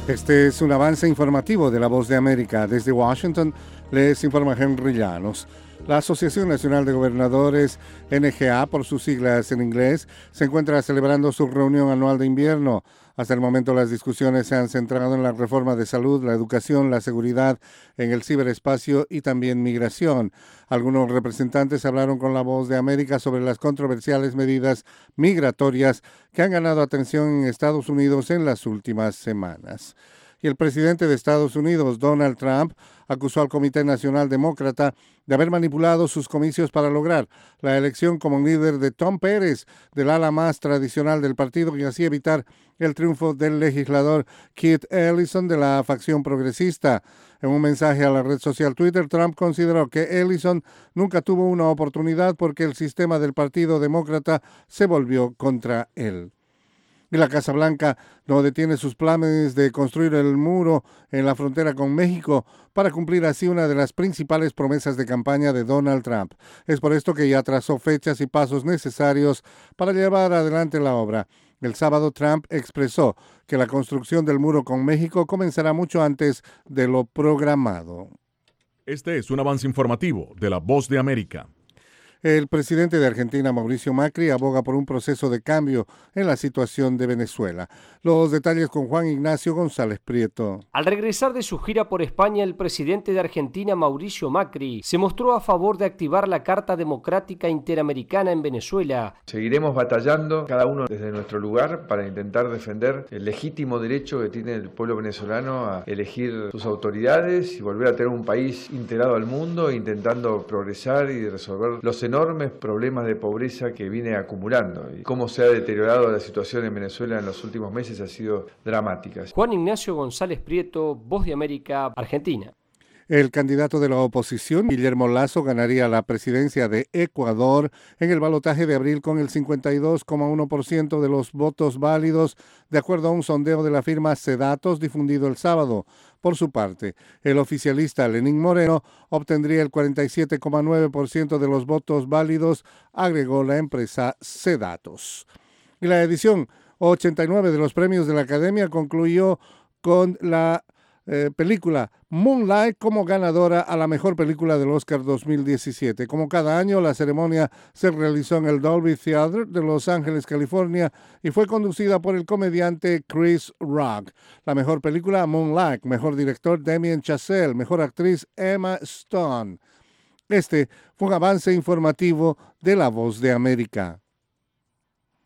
Este es un avance informativo de La Voz de América. Desde Washington les informa Henry Llanos. La Asociación Nacional de Gobernadores, NGA por sus siglas en inglés, se encuentra celebrando su reunión anual de invierno. Hasta el momento las discusiones se han centrado en la reforma de salud, la educación, la seguridad en el ciberespacio y también migración. Algunos representantes hablaron con La Voz de América sobre las controversiales medidas migratorias que han ganado atención en Estados Unidos en las últimas semanas. Y el presidente de Estados Unidos, Donald Trump, acusó al Comité Nacional Demócrata de haber manipulado sus comicios para lograr la elección como líder de Tom Pérez, del ala más tradicional del partido, y así evitar el triunfo del legislador Keith Ellison de la facción progresista. En un mensaje a la red social Twitter, Trump consideró que Ellison nunca tuvo una oportunidad porque el sistema del Partido Demócrata se volvió contra él. Y la Casa Blanca no detiene sus planes de construir el muro en la frontera con México para cumplir así una de las principales promesas de campaña de Donald Trump. Es por esto que ya trazó fechas y pasos necesarios para llevar adelante la obra. El sábado Trump expresó que la construcción del muro con México comenzará mucho antes de lo programado. Este es un avance informativo de La Voz de América. El presidente de Argentina, Mauricio Macri, aboga por un proceso de cambio en la situación de Venezuela. Los detalles con Juan Ignacio González Prieto. Al regresar de su gira por España, el presidente de Argentina, Mauricio Macri, se mostró a favor de activar la Carta Democrática Interamericana en Venezuela. Seguiremos batallando, cada uno desde nuestro lugar, para intentar defender el legítimo derecho que tiene el pueblo venezolano a elegir sus autoridades y volver a tener un país integrado al mundo, intentando progresar y resolver los enormes problemas de pobreza que viene acumulando. Y cómo se ha deteriorado la situación en Venezuela en los últimos meses ha sido dramática. Juan Ignacio González Prieto, Voz de América, Argentina. El candidato de la oposición, Guillermo Lasso, ganaría la presidencia de Ecuador en el balotaje de abril con el 52,1% de los votos válidos, de acuerdo a un sondeo de la firma Cedatos difundido el sábado. Por su parte, el oficialista Lenín Moreno obtendría el 47,9% de los votos válidos, agregó la empresa Cedatos. Y la edición 89 de los premios de la Academia concluyó con la película Moonlight como ganadora a la mejor película del Oscar 2017. Como cada año, la ceremonia se realizó en el Dolby Theatre de Los Ángeles, California, y fue conducida por el comediante Chris Rock. La mejor película, Moonlight; mejor director, Damien Chazelle; mejor actriz, Emma Stone. Este fue un avance informativo de La Voz de América.